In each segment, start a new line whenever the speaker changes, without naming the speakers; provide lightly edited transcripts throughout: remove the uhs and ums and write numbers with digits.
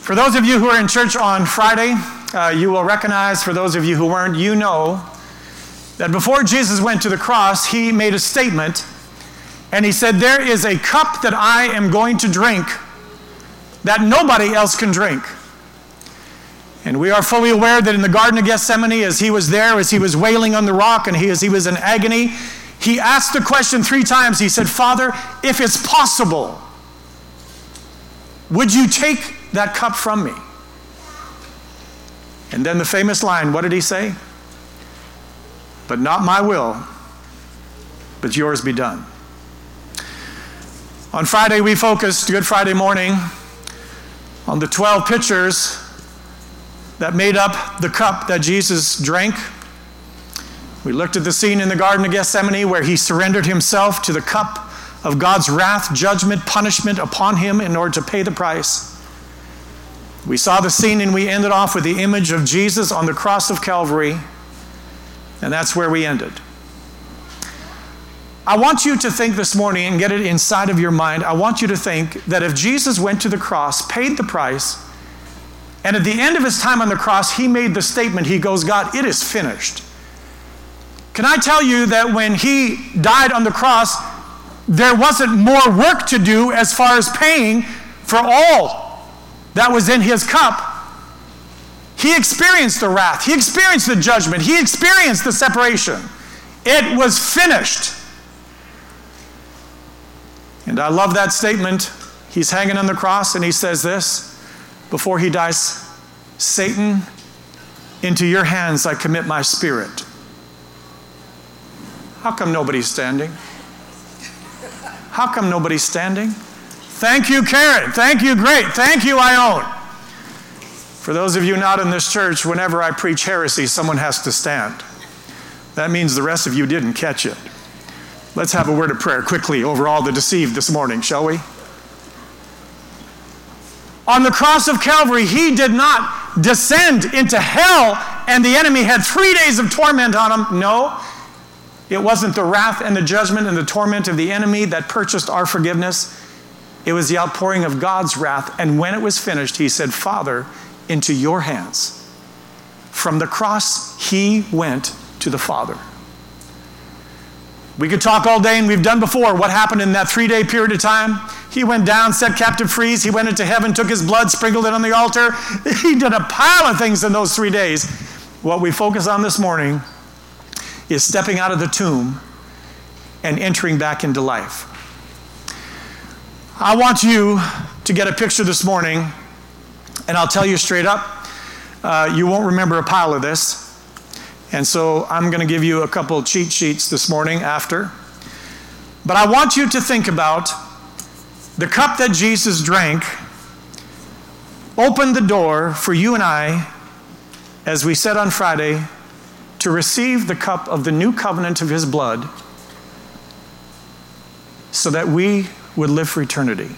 For those of you who were in church on Friday, you will recognize, for those of you who weren't, you know that before Jesus went to the cross, he made a statement, and he said, there is a cup that I am going to drink that nobody else can drink. And we are fully aware that in the Garden of Gethsemane, as he was there, as he was wailing on the rock, and as he was in agony, he asked the question 3 times. He said, Father, if it's possible, would you take that cup from me? And then the famous line, what did he say? But not my will, but yours be done. On Friday, we focused, Good Friday morning, on the 12 pitchers that made up the cup that Jesus drank. We looked at the scene in the Garden of Gethsemane where he surrendered himself to the cup of God's wrath, judgment, punishment upon him in order to pay the price. We saw the scene and we ended off with the image of Jesus on the cross of Calvary, and that's where we ended. I want you to think this morning and get it inside of your mind. I want you to think that if Jesus went to the cross, paid the price, and at the end of his time on the cross, he made the statement, he goes, God, it is finished. Can I tell you that when he died on the cross, there wasn't more work to do as far as paying for all that was in his cup? He experienced the wrath. He experienced the judgment. He experienced the separation. It was finished. And I love that statement. He's hanging on the cross and he says this before he dies, Satan, into your hands I commit my spirit. How come nobody's standing? How come nobody's standing? Thank you, Karen. Thank you, great. Thank you, Ione. For those of you not in this church, whenever I preach heresy, someone has to stand. That means the rest of you didn't catch it. Let's have a word of prayer quickly over all the deceived this morning, shall we? On the cross of Calvary, he did not descend into hell and the enemy had 3 days of torment on him. No, it wasn't the wrath and the judgment and the torment of the enemy that purchased our forgiveness. It was the outpouring of God's wrath. And when it was finished, he said, Father, into your hands. From the cross, he went to the Father. We could talk all day, and we've done before what happened in that 3-day period of time. He went down, set captive free. He went into heaven, took his blood, sprinkled it on the altar. He did a pile of things in those 3 days. What we focus on this morning is stepping out of the tomb and entering back into life. I want you to get a picture this morning, and I'll tell you straight up, you won't remember a pile of this. And so I'm going to give you a couple cheat sheets this morning after. But I want you to think about the cup that Jesus drank opened the door for you and I, as we said on Friday, to receive the cup of the new covenant of his blood so that we would live for eternity.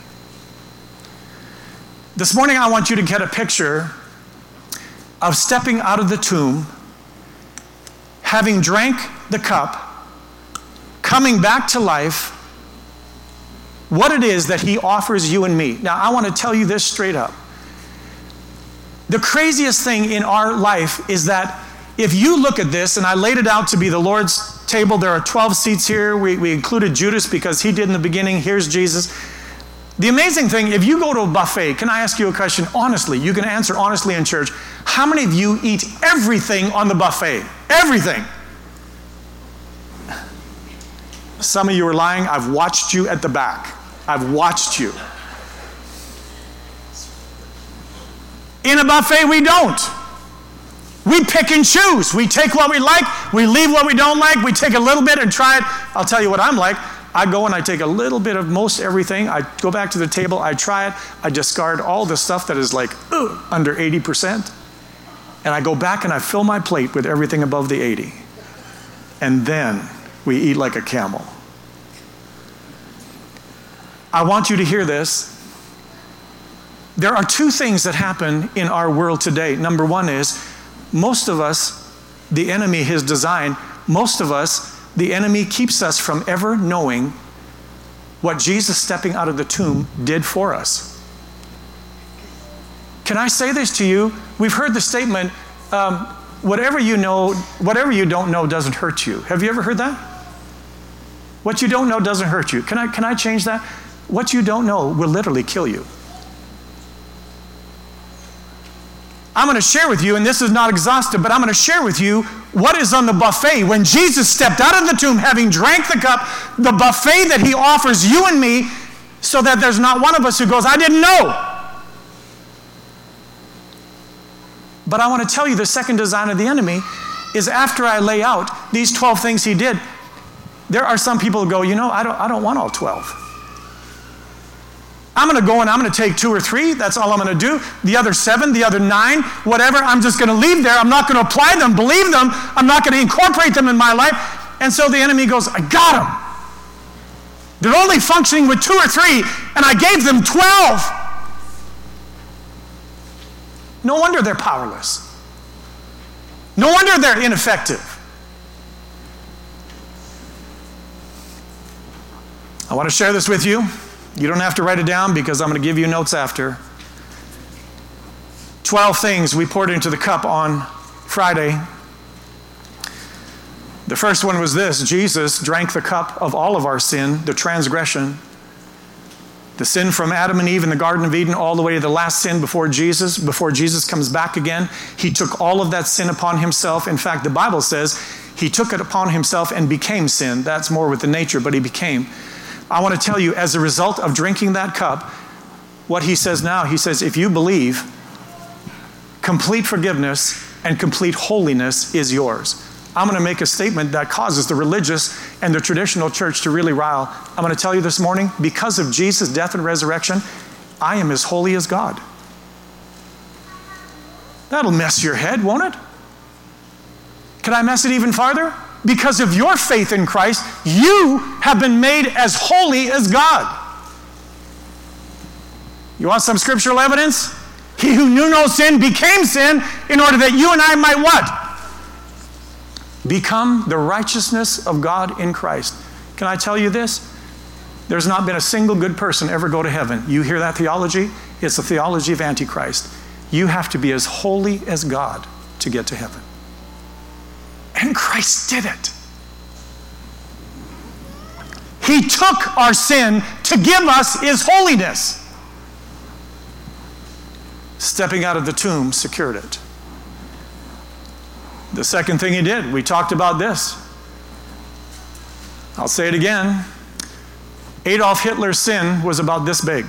This morning I want you to get a picture of stepping out of the tomb, having drank the cup, coming back to life, what it is that he offers you and me. Now, I want to tell you this straight up. The craziest thing in our life is that if you look at this, and I laid it out to be the Lord's table, there are 12 seats here. We included Judas because he did in the beginning. Here's Jesus. The amazing thing, if you go to a buffet, can I ask you a question honestly? You can answer honestly in church. How many of you eat everything on the buffet? Everything. Some of you are lying. I've watched you at the back. I've watched you. In a buffet, we don't. We pick and choose. We take what we like. We leave what we don't like. We take a little bit and try it. I'll tell you what I'm like. I go and I take a little bit of most everything. I go back to the table. I try it. I discard all the stuff that is like under 80%. And I go back and I fill my plate with everything above the 80. And then we eat like a camel. I want you to hear this. There are 2 things that happen in our world today. Number 1 is most of us, the enemy, his design, most of us, the enemy keeps us from ever knowing what Jesus stepping out of the tomb did for us. can I say this to you? We've heard the statement, whatever you don't know doesn't hurt you. Have you ever heard that? What you don't know doesn't hurt you. Can I change that? What you don't know will literally kill you. I'm going to share with you, and this is not exhaustive, but I'm going to share with you what is on the buffet. When Jesus stepped out of the tomb, having drank the cup, the buffet that he offers you and me, so that there's not one of us who goes, I didn't know. But I want to tell you the second design of the enemy is after I lay out these 12 things he did, there are some people who go, I don't want all 12. I'm going to go and I'm going to take 2 or 3. That's all I'm going to do. The other 7, the other 9, whatever, I'm just going to leave there. I'm not going to apply them, believe them. I'm not going to incorporate them in my life. And so the enemy goes, I got them. They're only functioning with 2 or 3, and I gave them 12. No wonder they're powerless. No wonder they're ineffective. I want to share this with you. You don't have to write it down because I'm going to give you notes after. 12 things we poured into the cup on Friday. The first one was this: Jesus drank the cup of all of our sin, the transgression, the sin from Adam and Eve in the Garden of Eden all the way to the last sin before Jesus comes back again. He took all of that sin upon himself. In fact, the Bible says he took it upon himself and became sin. That's more with the nature, but he became. I want to tell you, as a result of drinking that cup, what he says now, he says, if you believe, complete forgiveness and complete holiness is yours. I'm going to make a statement that causes the religious and the traditional church to really rile. I'm going to tell you this morning, because of Jesus' death and resurrection, I am as holy as God. That'll mess your head, won't it? Can I mess it even farther? Because of your faith in Christ, you have been made as holy as God. You want some scriptural evidence? He who knew no sin became sin in order that you and I might what? Become the righteousness of God in Christ. Can I tell you this? There's not been a single good person ever go to heaven. You hear that theology? It's the theology of Antichrist. You have to be as holy as God to get to heaven. And Christ did it. He took our sin to give us his holiness. Stepping out of the tomb secured it. The second thing he did, we talked about this. I'll say it again. Adolf Hitler's sin was about this big.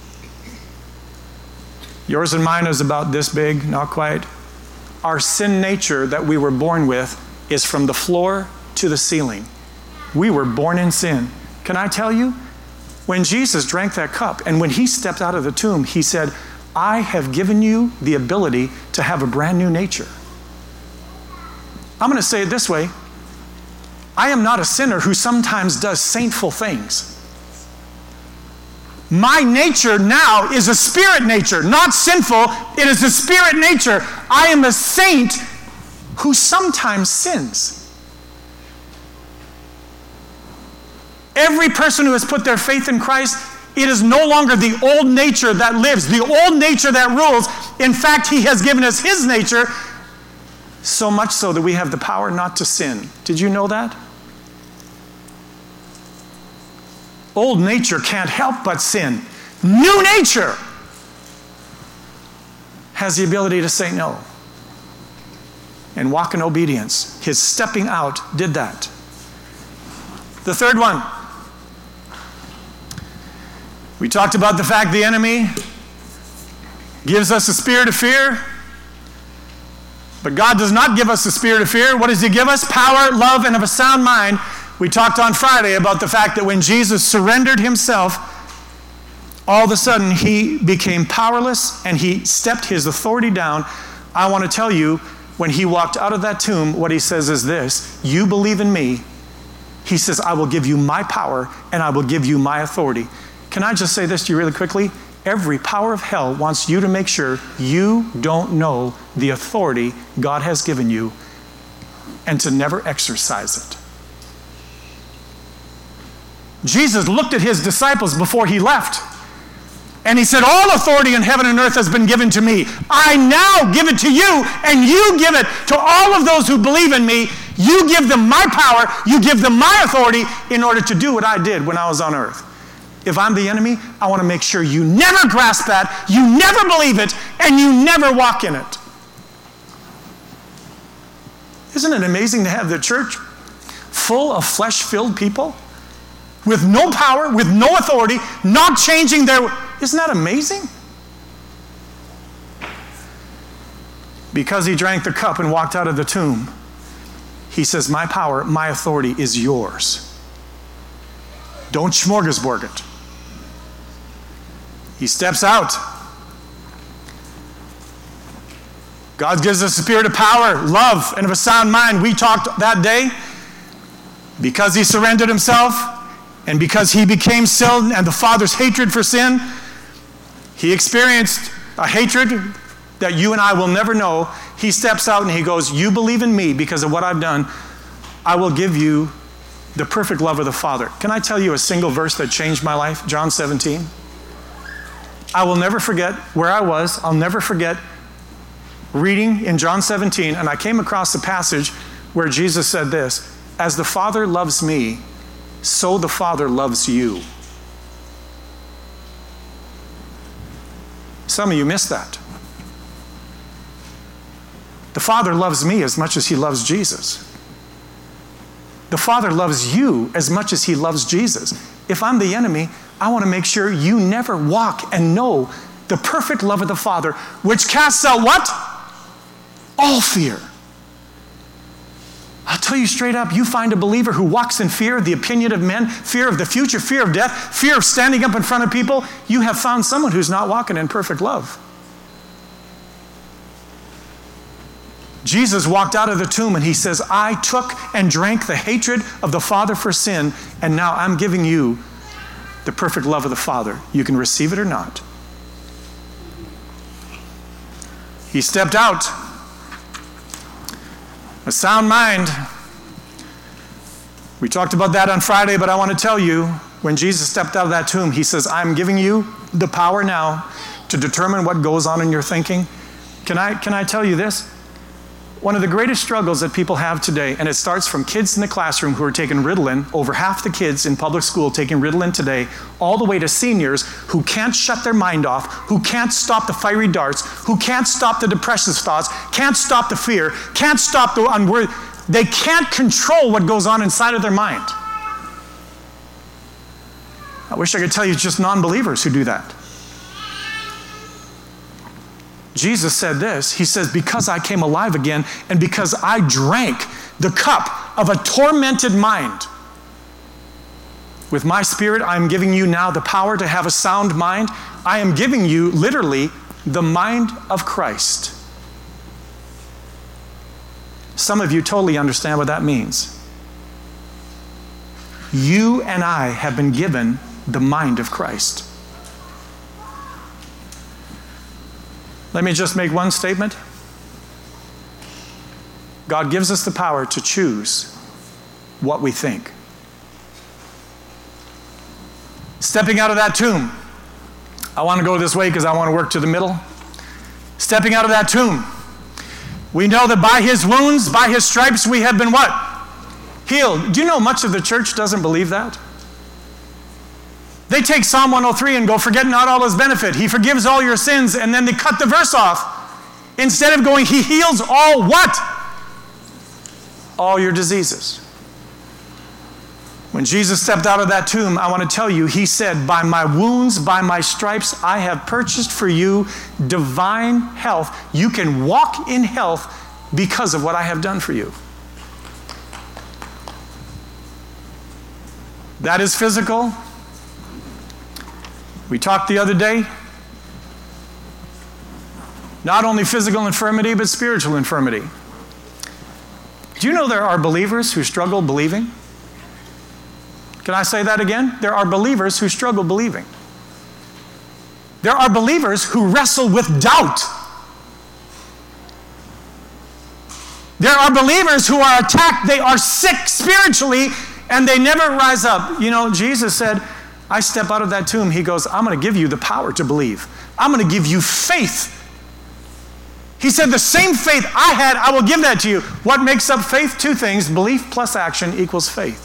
Yours and mine is about this big, not quite. Our sin nature that we were born with is from the floor to the ceiling. We were born in sin. Can I tell you? When Jesus drank that cup and when he stepped out of the tomb, he said, I have given you the ability to have a brand new nature. I'm going to say it this way. I am not a sinner who sometimes does saintful things. My nature now is a spirit nature, not sinful. It is a spirit nature. I am a saint who sometimes sins. Every person who has put their faith in Christ, it is no longer the old nature that lives, the old nature that rules. In fact, he has given us his nature, so much so that we have the power not to sin. Did you know that? Old nature can't help but sin. New nature has the ability to say no and walk in obedience. His stepping out did that. The third one. We talked about the fact the enemy gives us a spirit of fear, but God does not give us a spirit of fear. What does he give us? Power, love, and of a sound mind. We talked on Friday about the fact that when Jesus surrendered himself, all of a sudden he became powerless and he stepped his authority down. I want to tell you, when he walked out of that tomb, what he says is this: you believe in me. He says, I will give you my power and I will give you my authority. Can I just say this to you really quickly? Every power of hell wants you to make sure you don't know the authority God has given you and to never exercise it. Jesus looked at his disciples before he left. And he said, all authority in heaven and earth has been given to me. I now give it to you, and you give it to all of those who believe in me. You give them my power, you give them my authority in order to do what I did when I was on earth. If I'm the enemy, I want to make sure you never grasp that, you never believe it, and you never walk in it. Isn't it amazing to have the church full of flesh-filled people with no power, with no authority, not changing their... Isn't that amazing? Because he drank the cup and walked out of the tomb, he says, my power, my authority is yours. Don't smorgasbord it. He steps out. God gives us a spirit of power, love, and of a sound mind. We talked that day. Because he surrendered himself, and because he became sin and the Father's hatred for sin, he experienced a hatred that you and I will never know. He steps out and he goes, you believe in me because of what I've done. I will give you the perfect love of the Father. Can I tell you a single verse that changed my life? John 17. I will never forget where I was. I'll never forget reading in John 17, and I came across the passage where Jesus said this, as the Father loves me, so the Father loves you. Some of you missed that. The Father loves me as much as he loves Jesus. The Father loves you as much as he loves Jesus. If I'm the enemy, I want to make sure you never walk and know the perfect love of the Father, which casts out what? All fear. I'll tell you straight up, you find a believer who walks in fear of the opinion of men, fear of the future, fear of death, fear of standing up in front of people, you have found someone who's not walking in perfect love. Jesus walked out of the tomb and he says, I took and drank the hatred of the Father for sin, and now I'm giving you the perfect love of the Father. You can receive it or not. He stepped out. A sound mind. We talked about that on Friday, but I want to tell you, when Jesus stepped out of that tomb, he says, I'm giving you the power now to determine what goes on in your thinking. Can I tell you this? One of the greatest struggles that people have today, and it starts from kids in the classroom who are taking Ritalin, over half the kids in public school taking Ritalin today, all the way to seniors who can't shut their mind off, who can't stop the fiery darts, who can't stop the depressive thoughts, can't stop the fear, can't stop the unworthy. They can't control what goes on inside of their mind. I wish I could tell you it's just non-believers who do that. Jesus said this, he says, because I came alive again and because I drank the cup of a tormented mind, with my spirit I am giving you now the power to have a sound mind. I am giving you literally the mind of Christ. Some of you totally understand what that means. You and I have been given the mind of Christ. Let me just make one statement. God gives us the power to choose what we think. Stepping out of that tomb. I want to go this way because I want to work to the middle. Stepping out of that tomb. We know that by his wounds, by his stripes, we have been what? Healed. Do you know much of the church doesn't believe that? They take Psalm 103 and go, forget not all his benefit. He forgives all your sins, and then they cut the verse off. Instead of going, he heals all what? All your diseases. When Jesus stepped out of that tomb, I want to tell you, he said, by my wounds, by my stripes, I have purchased for you divine health. You can walk in health because of what I have done for you. That is physical. We talked the other day, not only physical infirmity, but spiritual infirmity. Do you know there are believers who struggle believing? Can I say that again? There are believers who struggle believing. There are believers who wrestle with doubt. There are believers who are attacked, they are sick spiritually, and they never rise up. You know, Jesus said, I step out of that tomb, he goes, I'm going to give you the power to believe. I'm going to give you faith. He said, the same faith I had, I will give that to you. What makes up faith? Two things. Belief plus action equals faith.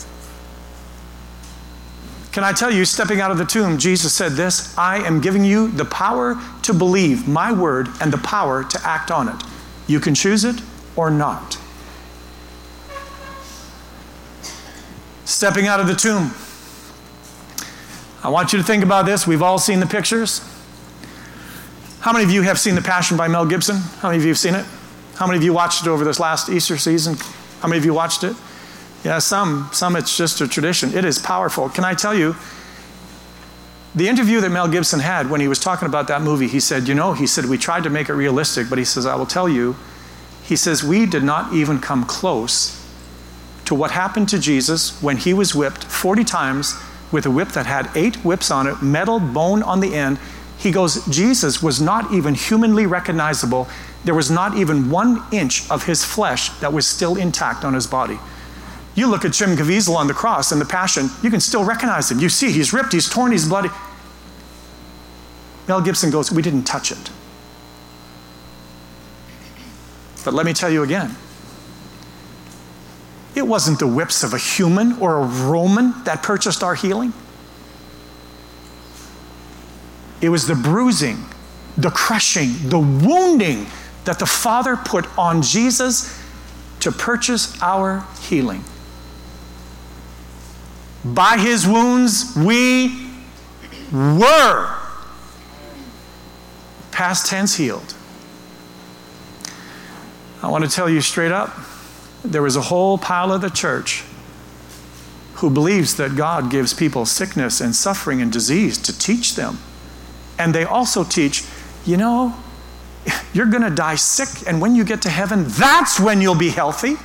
Can I tell you, stepping out of the tomb, Jesus said this, I am giving you the power to believe my word and the power to act on it. You can choose it or not. Stepping out of the tomb. I want you to think about this. We've all seen the pictures. How many of you have seen The Passion by Mel Gibson? How many of you have seen it? How many of you watched it over this last Easter season? How many of you watched it? Yeah, some it's just a tradition. It is powerful. Can I tell you, the interview that Mel Gibson had when he was talking about that movie, he said, we tried to make it realistic, but he says, I will tell you, he says, we did not even come close to what happened to Jesus when he was whipped 40 times with a whip that had 8 whips on it, metal bone on the end. He goes, Jesus was not even humanly recognizable. There was not even 1 inch of his flesh that was still intact on his body. You look at Jim Caviezel on the cross in The Passion, you can still recognize him. You see, he's ripped, he's torn, he's bloody. Mel Gibson goes, we didn't touch it. But let me tell you again, it wasn't the whips of a human or a Roman that purchased our healing. It was the bruising, the crushing, the wounding that the Father put on Jesus to purchase our healing. By his wounds, we were, past tense, healed. I want to tell you straight up, there is a whole pile of the church who believes that God gives people sickness and suffering and disease to teach them. And they also teach, you're going to die sick, and when you get to heaven, that's when you'll be healthy.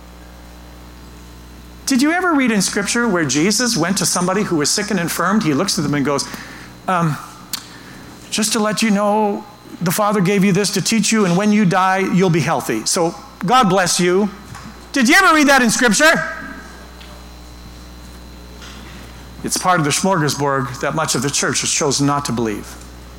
Did you ever read in Scripture where Jesus went to somebody who was sick and infirmed? He looks at them and goes, just to let you know, the Father gave you this to teach you, and when you die, you'll be healthy. So God bless you. Did you ever read that in Scripture? It's part of the smorgasbord that much of the church has chosen not to believe.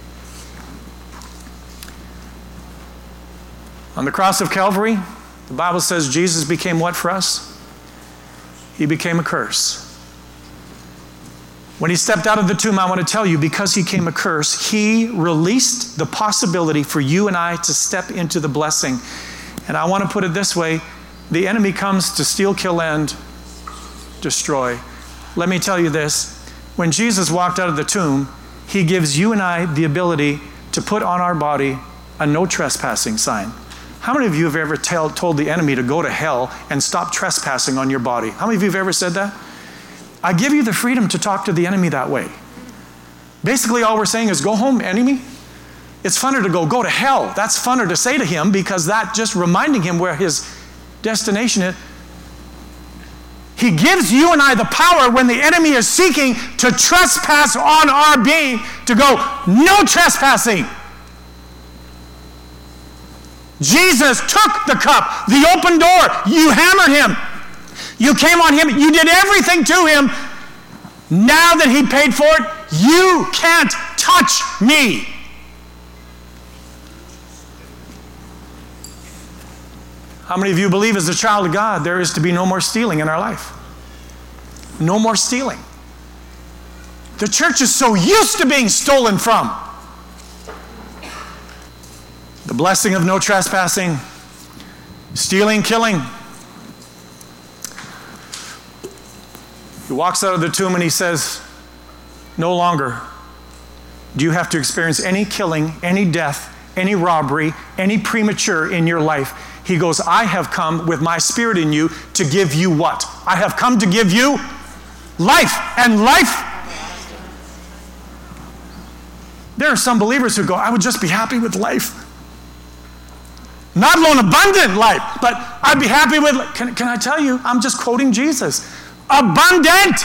On the cross of Calvary, the Bible says Jesus became what for us? He became a curse. When he stepped out of the tomb, I want to tell you, because he became a curse, he released the possibility for you and I to step into the blessing. And I want to put it this way, the enemy comes to steal, kill, and destroy. Let me tell you this, when Jesus walked out of the tomb, he gives you and I the ability to put on our body a no trespassing sign. How many of you have ever told the enemy to go to hell and stop trespassing on your body? How many of you have ever said that? I give you the freedom to talk to the enemy that way. Basically, all we're saying is, go home, enemy. It's funner to go to hell. That's funner to say to him, because that just reminding him where his destination is. He gives you and I the power when the enemy is seeking to trespass on our being to go, no trespassing. Jesus took the cup, the open door. You hammered him. You came on him. You did everything to him. Now that he paid for it, you can't touch me. How many of you believe as a child of God there is to be no more stealing in our life? No more stealing. The church is so used to being stolen from. The blessing of no trespassing, stealing, killing. He walks out of the tomb and he says, no longer do you have to experience any killing, any death, any robbery, any premature in your life. He goes, I have come with my Spirit in you to give you what? I have come to give you life, and life. There are some believers who go, I would just be happy with life. Not alone abundant life, but I'd be happy with, can I tell you, I'm just quoting Jesus. Abundant.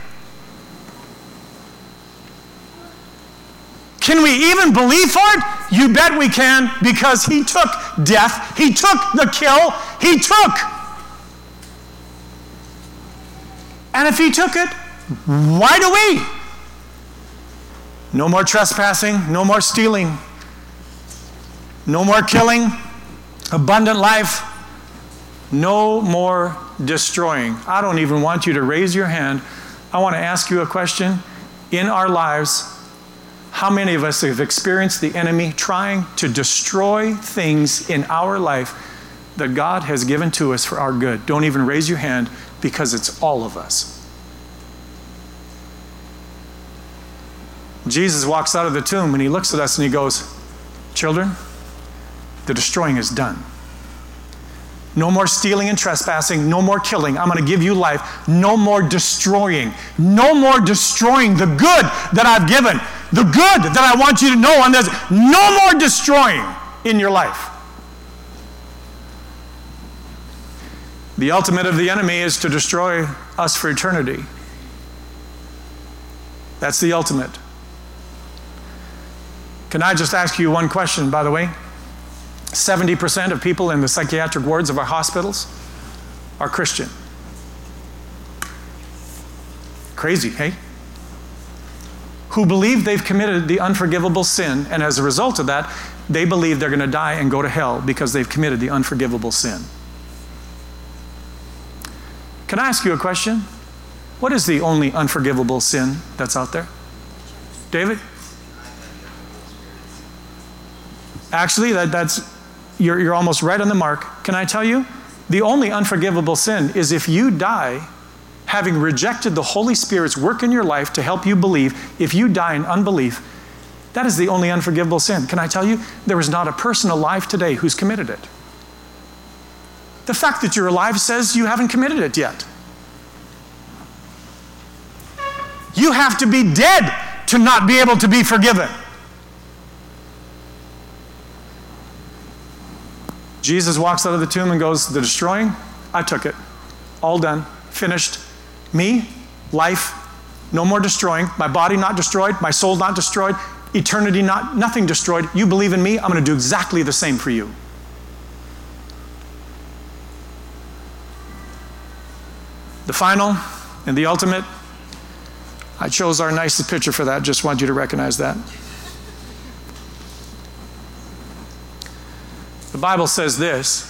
Can we even believe for it? You bet we can, because he took death, he took the kill, he took. And if he took it, why do we? No more trespassing, no more stealing, no more killing, abundant life, no more destroying. I don't even want you to raise your hand. I want to ask you a question. In our lives, how many of us have experienced the enemy trying to destroy things in our life that God has given to us for our good? Don't even raise your hand, because it's all of us. Jesus walks out of the tomb and he looks at us and he goes, children, the destroying is done. No more stealing and trespassing. No more killing. I'm going to give you life. No more destroying. No more destroying the good that I've given. The good that I want you to know. And there's no more destroying in your life. The ultimate of the enemy is to destroy us for eternity. That's the ultimate. Can I just ask you one question, by the way? 70% of people in the psychiatric wards of our hospitals are Christian. Crazy, hey? Who believe they've committed the unforgivable sin, and as a result of that, they believe they're going to die and go to hell because they've committed the unforgivable sin. Can I ask you a question? What is the only unforgivable sin that's out there? David? Actually, you're almost right on the mark. Can I tell you? The only unforgivable sin is if you die having rejected the Holy Spirit's work in your life to help you believe. If you die in unbelief, that is the only unforgivable sin. Can I tell you? There is not a person alive today who's committed it. The fact that you're alive says you haven't committed it yet. You have to be dead to not be able to be forgiven. Jesus walks out of the tomb and goes, the destroying, I took it. All done. Finished. Me, life, no more destroying. My body not destroyed. My soul not destroyed. Eternity nothing destroyed. You believe in me, I'm going to do exactly the same for you. The final and the ultimate, I chose our nicest picture for that. Just want you to recognize that. The Bible says this.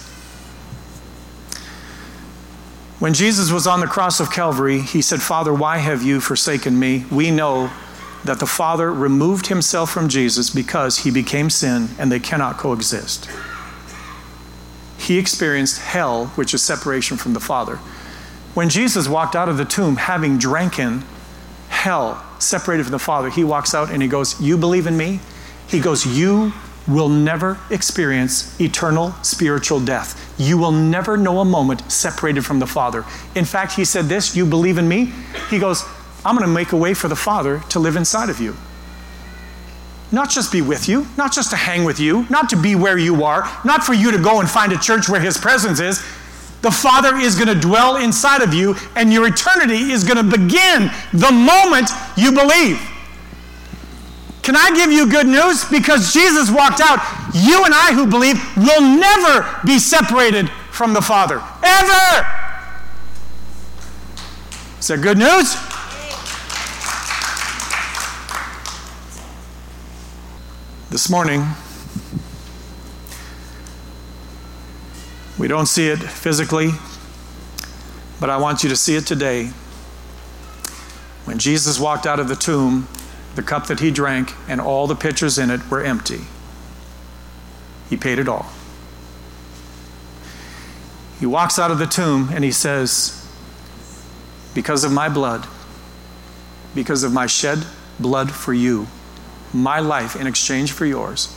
When Jesus was on the cross of Calvary, he said, Father, why have you forsaken me? We know that the Father removed himself from Jesus because he became sin and they cannot coexist. He experienced hell, which is separation from the Father. When Jesus walked out of the tomb, having drank in hell, separated from the Father, he walks out and he goes, you believe in me? He goes, you will never experience eternal spiritual death. You will never know a moment separated from the Father. In fact, he said this, you believe in me? He goes, I'm going to make a way for the Father to live inside of you. Not just be with you, not just to hang with you, not to be where you are, not for you to go and find a church where his presence is. The Father is going to dwell inside of you, and your eternity is going to begin the moment you believe. Can I give you good news? Because Jesus walked out, you and I who believe will never be separated from the Father. Ever! Is that good news? This morning, we don't see it physically, but I want you to see it today. When Jesus walked out of the tomb, the cup that he drank and all the pitchers in it were empty. He paid it all. He walks out of the tomb and he says, because of my blood, because of my shed blood for you, my life in exchange for yours.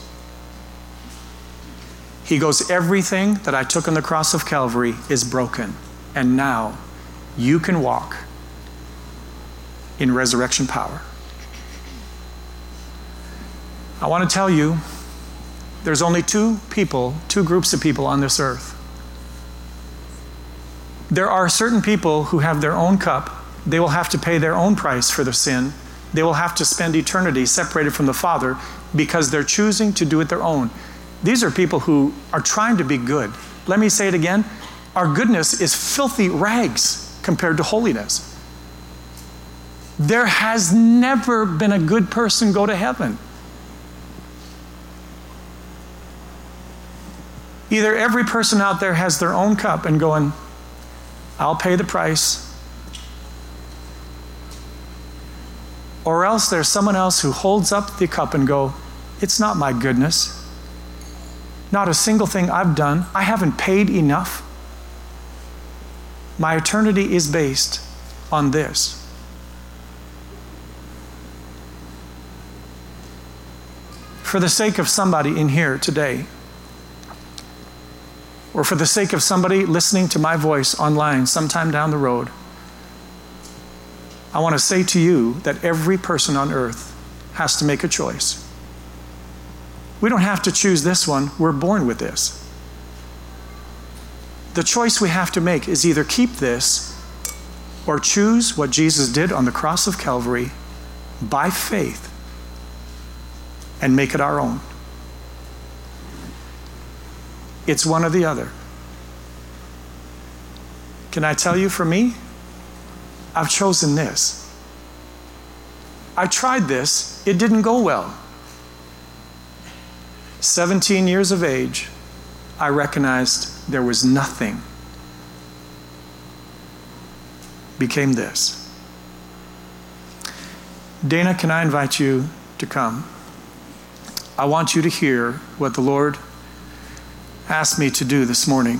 He goes, everything that I took on the cross of Calvary is broken. And now you can walk in resurrection power. I want to tell you, there's only two groups of people on this earth. There are certain people who have their own cup. They will have to pay their own price for their sin. They will have to spend eternity separated from the Father because they're choosing to do it their own. These are people who are trying to be good. Let me say it again. Our goodness is filthy rags compared to holiness. There has never been a good person go to heaven. Either every person out there has their own cup and going, I'll pay the price. Or else there's someone else who holds up the cup and go, it's not my goodness. Not a single thing I've done. I haven't paid enough. My eternity is based on this. For the sake of somebody in here today, or for the sake of somebody listening to my voice online sometime down the road, I want to say to you that every person on earth has to make a choice. We don't have to choose this one. We're born with this. The choice we have to make is either keep this or choose what Jesus did on the cross of Calvary by faith and make it our own. It's one or the other. Can I tell you, for me, I've chosen this. I tried this. It didn't go well. 17 years of age, I recognized there was nothing. Became this. Dana, can I invite you to come? I want you to hear what the Lord asked me to do this morning.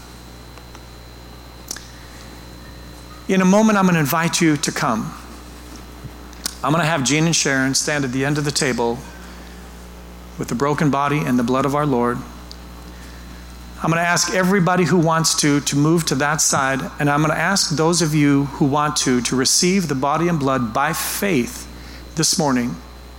In a moment, I'm going to invite you to come. I'm going to have Jean and Sharon stand at the end of the table with the broken body and the blood of our Lord. I'm going to ask everybody who wants to move to that side, and I'm going to ask those of you who want to receive the body and blood by faith this morning.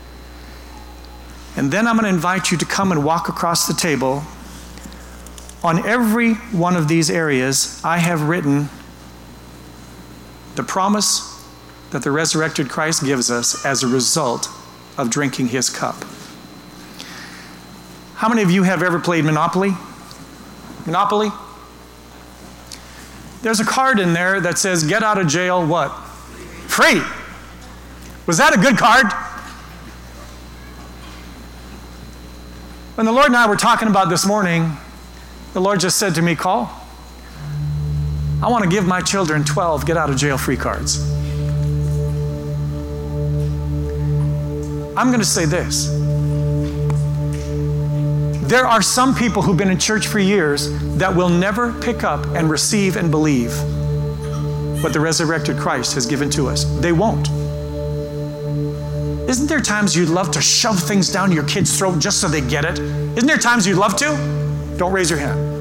And then I'm going to invite you to come and walk across the table. On every one of these areas, I have written the promise that the resurrected Christ gives us as a result of drinking his cup. How many of you have ever played Monopoly? Monopoly? There's a card in there that says, get out of jail, what? Free. Was that a good card? When the Lord and I were talking about this morning, the Lord just said to me, call. I want to give my children 12 get out of jail free cards. I'm going to say this. There are some people who've been in church for years that will never pick up and receive and believe what the resurrected Christ has given to us. They won't. Isn't there times you'd love to shove things down your kid's throat just so they get it? Isn't there times you'd love to? Don't raise your hand.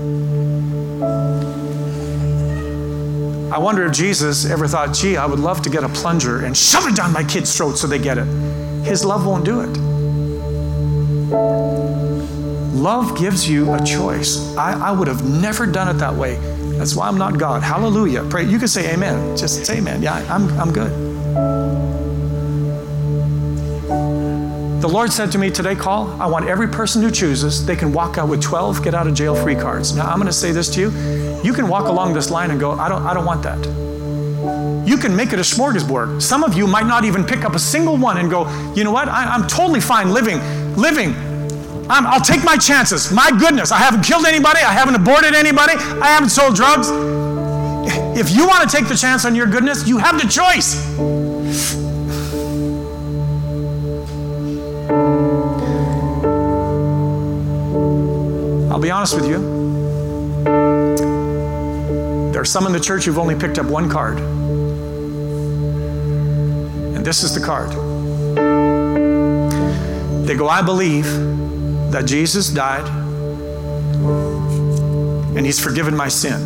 I wonder if Jesus ever thought, gee, I would love to get a plunger and shove it down my kid's throat so they get it. His love won't do it. Love gives you a choice. I would have never done it that way. That's why I'm not God. Hallelujah. Pray. You can say amen. Just say amen. Yeah, I'm good. The Lord said to me today, call, I want every person who chooses, they can walk out with 12 get out of jail free cards. Now I'm going to say this to you. You can walk along this line and go, I don't want that. You can make it a smorgasbord. Some of you might not even pick up a single one and go, you know what? I'm totally fine living. I'll take my chances. My goodness, I haven't killed anybody. I haven't aborted anybody. I haven't sold drugs. If you want to take the chance on your goodness, you have the choice. I'll be honest with you. There are some in the church who've only picked up one card. And this is the card. They go, I believe that Jesus died and he's forgiven my sin.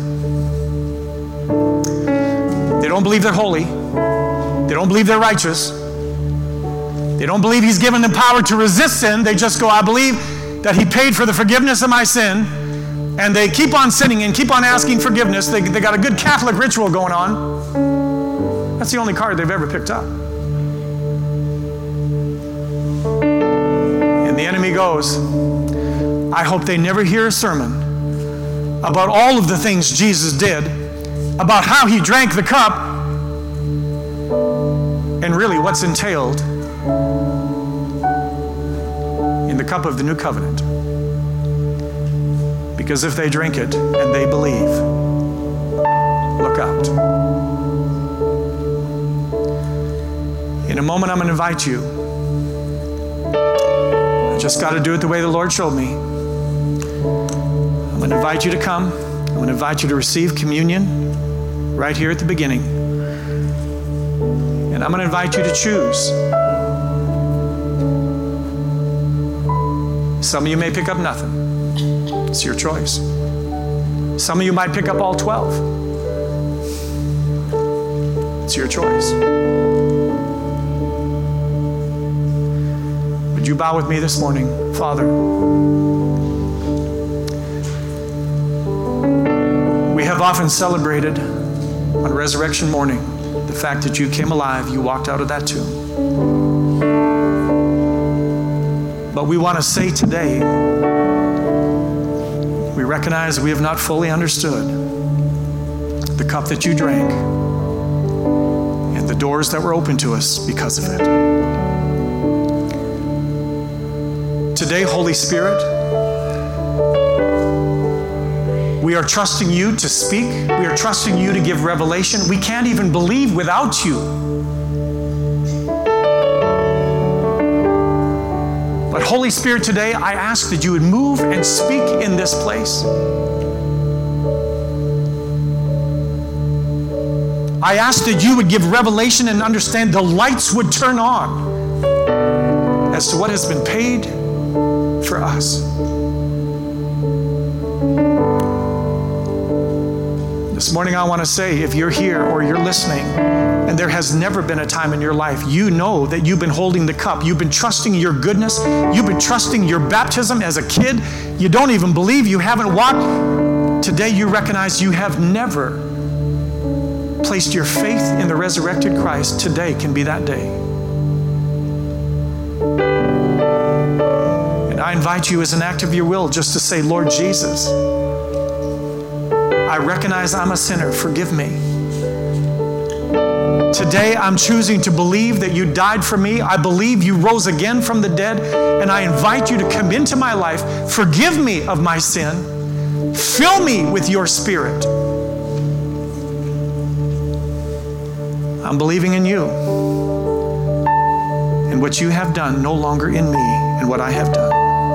They don't believe they're holy. They don't believe they're righteous. They don't believe he's given them power to resist sin. They just go, I believe that he paid for the forgiveness of my sin. And they keep on sinning and keep on asking forgiveness. They got a good Catholic ritual going on. That's the only card they've ever picked up. And the enemy goes, I hope they never hear a sermon about all of the things Jesus did, about how he drank the cup, and really what's entailed in the cup of the new covenant. Because if they drink it and they believe, look out. In a moment, I'm going to invite you. I just got to do it the way the Lord showed me. I'm going to invite you to come. I'm going to invite you to receive communion right here at the beginning. And I'm going to invite you to choose. Some of you may pick up nothing. It's your choice. Some of you might pick up all 12. It's your choice. Would you bow with me this morning? Father, we have often celebrated on resurrection morning the fact that you came alive, you walked out of that tomb. But we want to say today, we recognize we have not fully understood the cup that you drank and the doors that were open to us because of it. Today, Holy Spirit, we are trusting you to speak. We are trusting you to give revelation. We can't even believe without you. But Holy Spirit, today I ask that you would move and speak in this place. I ask that you would give revelation and understand the lights would turn on as to what has been paid for us. This morning I want to say, if you're here or you're listening, and there has never been a time in your life, you know that you've been holding the cup. You've been trusting your goodness. You've been trusting your baptism as a kid. You don't even believe. You haven't walked. Today you recognize you have never placed your faith in the resurrected Christ. Today can be that day. And I invite you as an act of your will just to say, Lord Jesus, I recognize I'm a sinner. Forgive me. Today, I'm choosing to believe that you died for me. I believe you rose again from the dead, and I invite you to come into my life. Forgive me of my sin. Fill me with your Spirit. I'm believing in you and what you have done, no longer in me and what I have done.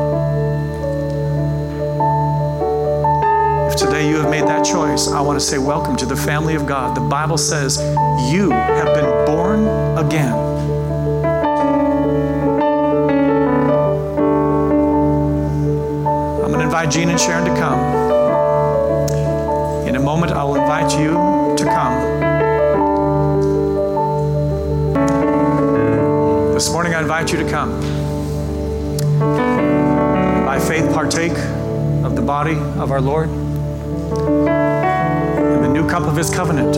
Today you have made that choice. I want to say welcome to the family of God. The Bible says you have been born again. I'm going to invite Gene and Sharon to come. In a moment, I will invite you to come. This morning, I invite you to come. By faith, partake of the body of our Lord and the new cup of his covenant.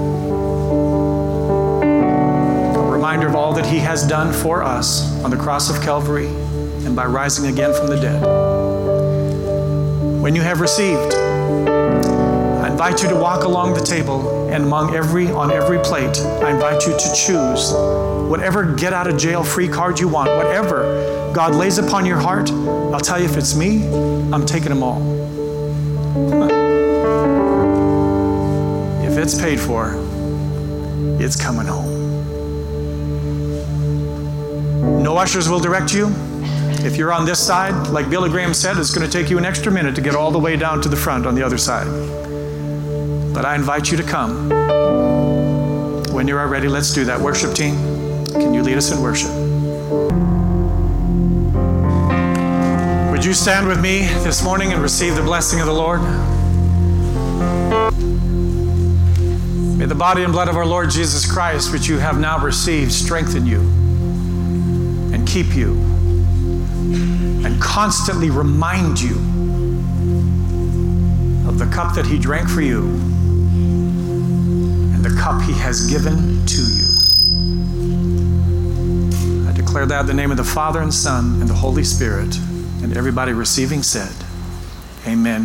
A reminder of all that he has done for us on the cross of Calvary and by rising again from the dead. When you have received, I invite you to walk along the table, and on every plate, I invite you to choose whatever get out of jail free card you want, whatever God lays upon your heart. I'll tell you, if it's me, I'm taking them all. If it's paid for, it's coming home. No ushers will direct you. If you're on this side, like Billy Graham said, it's going to take you an extra minute to get all the way down to the front on the other side. But I invite you to come. When you are ready, let's do that. Worship team, can you lead us in worship? Would you stand with me this morning and receive the blessing of the Lord? May the body and blood of our Lord Jesus Christ, which you have now received, strengthen you and keep you and constantly remind you of the cup that he drank for you and the cup he has given to you. I declare that in the name of the Father and Son and the Holy Spirit. And everybody receiving said, Amen.